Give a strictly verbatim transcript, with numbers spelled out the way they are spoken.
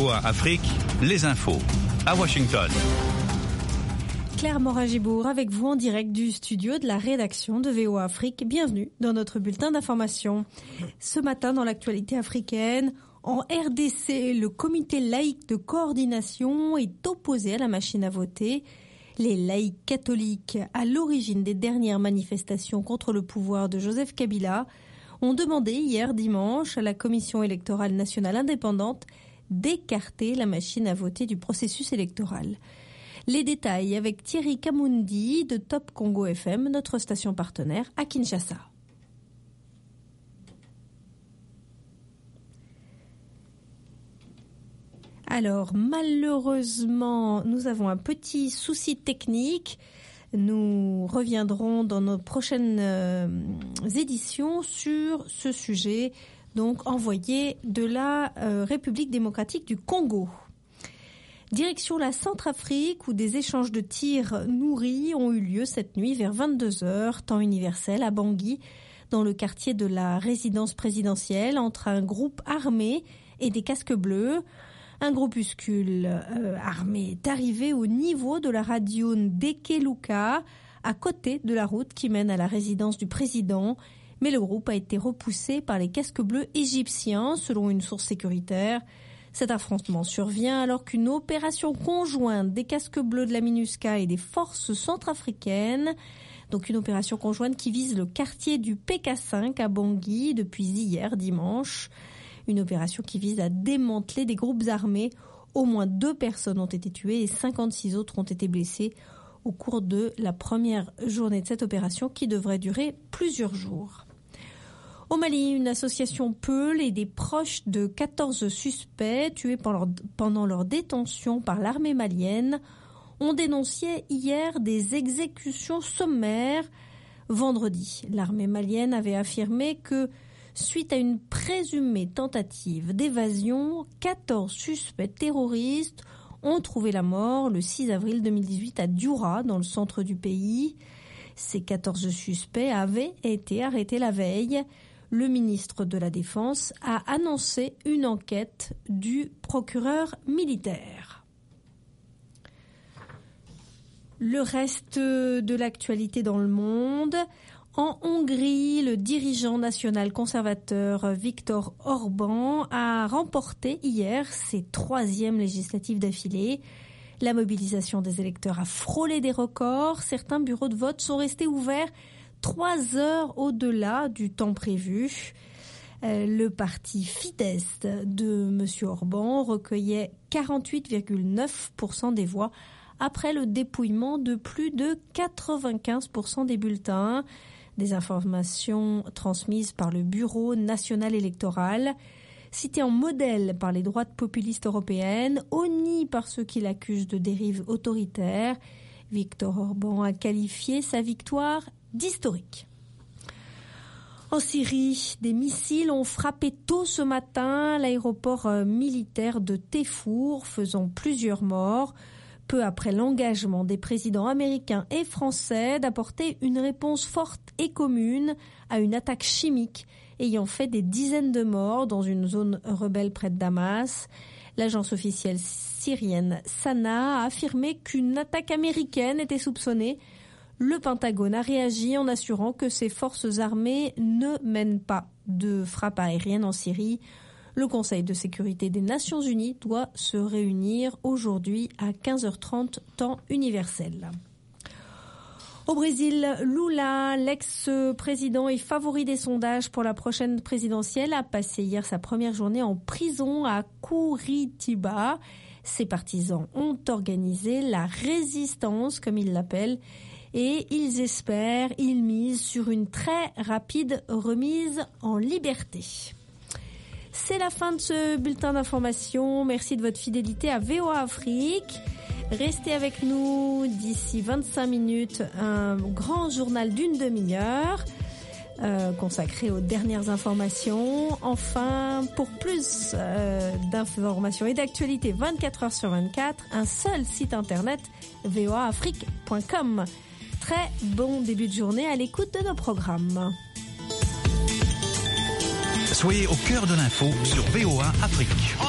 V O A Afrique, les infos. À Washington. Claire Morin-Gibour avec vous en direct du studio de la rédaction de V O A Afrique. Bienvenue dans notre bulletin d'information. Ce matin, dans l'actualité africaine, en R D C, le comité laïque de coordination est opposé à la machine à voter. Les laïcs catholiques, à l'origine des dernières manifestations contre le pouvoir de Joseph Kabila, ont demandé hier dimanche à la Commission électorale nationale indépendante d'écarter la machine à voter du processus électoral. Les détails avec Thierry Kamundi de Top Congo F M, notre station partenaire à Kinshasa. Alors, malheureusement, nous avons un petit souci technique. Nous reviendrons dans nos prochaines euh, éditions sur ce sujet, donc envoyé de la euh, République démocratique du Congo. Direction la Centrafrique, où des échanges de tirs nourris ont eu lieu cette nuit vers vingt-deux heures, temps universel, à Bangui, dans le quartier de la résidence présidentielle, entre un groupe armé et des casques bleus. Un groupuscule euh, armé est arrivé au niveau de la radio Ndekeluka, à côté de la route qui mène à la résidence du président, mais le groupe a été repoussé par les casques bleus égyptiens, selon une source sécuritaire. Cet affrontement survient alors qu'une opération conjointe des casques bleus de la MINUSCA et des forces centrafricaines, donc une opération conjointe qui vise le quartier du P K cinq à Bangui depuis hier dimanche. Une opération qui vise à démanteler des groupes armés. Au moins deux personnes ont été tuées et cinquante-six autres ont été blessées au cours de la première journée de cette opération qui devrait durer plusieurs jours. Au Mali, une association Peul et des proches de quatorze suspects tués pendant leur détention par l'armée malienne ont dénoncé hier des exécutions sommaires. Vendredi, l'armée malienne avait affirmé que suite à une présumée tentative d'évasion, quatorze suspects terroristes ont trouvé la mort le six avril deux mille dix-huit à Dioura, dans le centre du pays. Ces quatorze suspects avaient été arrêtés la veille. Le ministre de la Défense a annoncé une enquête du procureur militaire. Le reste de l'actualité dans le monde. En Hongrie, le dirigeant national conservateur Viktor Orban a remporté hier ses troisièmes législatives d'affilée. La mobilisation des électeurs a frôlé des records. Certains bureaux de vote sont restés ouverts trois heures au-delà du temps prévu. Le parti Fidesz de M. Orban recueillait quarante-huit virgule neuf pour cent des voix après le dépouillement de plus de quatre-vingt-quinze pour cent des bulletins. Des informations transmises par le Bureau national électoral. Cité en modèle par les droites populistes européennes, honni par ceux qui l'accusent de dérive autoritaire, Viktor Orban a qualifié sa victoire d'historique. En Syrie, des missiles ont frappé tôt ce matin l'aéroport militaire de Téfour, faisant plusieurs morts. Peu après l'engagement des présidents américains et français d'apporter une réponse forte et commune à une attaque chimique ayant fait des dizaines de morts dans une zone rebelle près de Damas. L'agence officielle syrienne Sana a affirmé qu'une attaque américaine était soupçonnée. Le Pentagone a réagi en assurant que ses forces armées ne mènent pas de frappe aérienne en Syrie. Le Conseil de sécurité des Nations Unies doit se réunir aujourd'hui à quinze heures trente, temps universel. Au Brésil, Lula, l'ex-président et favori des sondages pour la prochaine présidentielle, a passé hier sa première journée en prison à Curitiba. Ses partisans ont organisé la résistance, comme ils l'appellent, et ils espèrent, ils misent sur une très rapide remise en liberté. C'est la fin de ce bulletin d'information. Merci de votre fidélité à V O A Afrique. Restez avec nous d'ici vingt-cinq minutes, un grand journal d'une demi-heure euh, consacré aux dernières informations. Enfin, pour plus euh, d'informations et d'actualités vingt-quatre heures sur vingt-quatre, un seul site internet, v o a afrique point com. Très bon début de journée à l'écoute de nos programmes. Soyez au cœur de l'info sur V O A Afrique.